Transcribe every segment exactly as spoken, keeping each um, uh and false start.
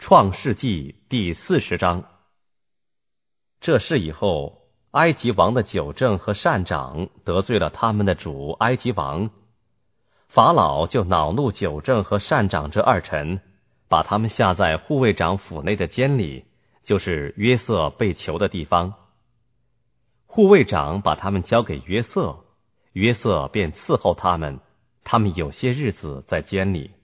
创世纪第四十章。这事以后，埃及王的酒政和善长得罪了他们的主埃及王，法老就恼怒酒政和善长这二臣，把他们下在护卫长府内的监里，就是约瑟被囚的地方。护卫长把他们交给约瑟，约瑟便伺候他们，他们有些日子在监里。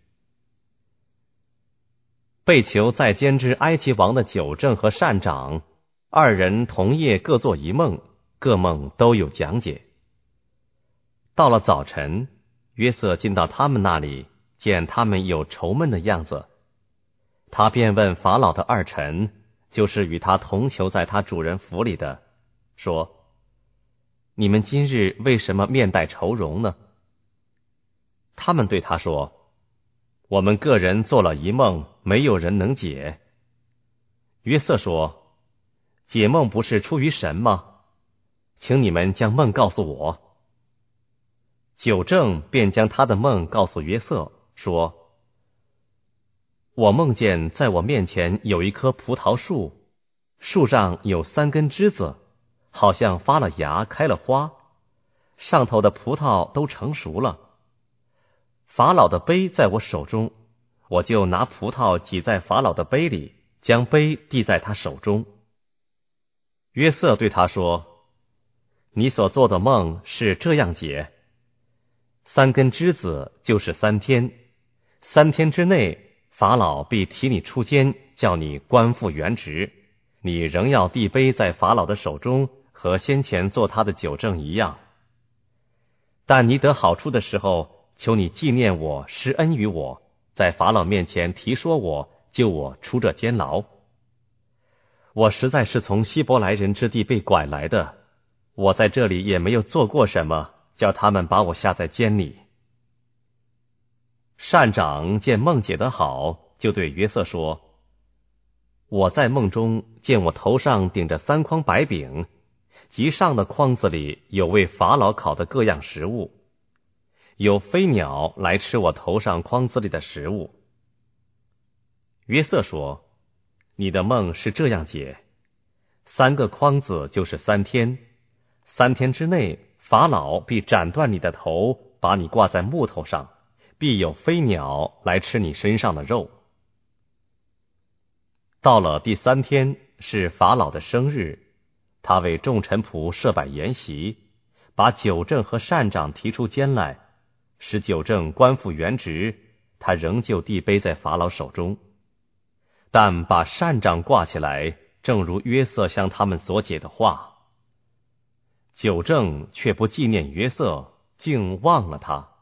被囚在监之埃及王的酒政和善长二人同夜各做一梦，各梦都有讲解。到了早晨，约瑟进到他们那里，见他们有愁闷的样子，他便问法老的二臣，就是与他同囚在他主人府里的，说：你们今日为什么面带愁容呢？他们对他说：我们个人做了一梦，没有人能解。约瑟说：解梦不是出于神吗？请你们将梦告诉我。酒政便将他的梦告诉约瑟，说：我梦见在我面前有一棵葡萄树，树上有三根枝子，好像发了芽开了花，上头的葡萄都成熟了。法老的杯在我手中，我就拿葡萄挤在法老的杯里，将杯递在他手中。约瑟对他说：你所做的梦是这样解，三根枝子就是三天，三天之内法老必提你出监，叫你官复原职，你仍要递杯在法老的手中，和先前做他的酒政一样。但你得好处的时候，求你纪念我，施恩于我，在法老面前提说我，救我出这监牢。我实在是从希伯来人之地被拐来的，我在这里也没有做过什么，叫他们把我下在监里。善长见梦解得好，就对约瑟说：我在梦中见我头上顶着三筐白饼，其上的筐子里有为法老烤的各样食物，有飞鸟来吃我头上筐子里的食物。约瑟说：你的梦是这样解，三个筐子就是三天，三天之内法老必斩断你的头，把你挂在木头上，必有飞鸟来吃你身上的肉。到了第三天，是法老的生日，他为众臣仆设摆筵席，把酒政和善长提出监来，使酒政官复原职，他仍旧递杯在法老手中，但把善长挂起来，正如约瑟向他们所解的话。酒政却不纪念约瑟，竟忘了他。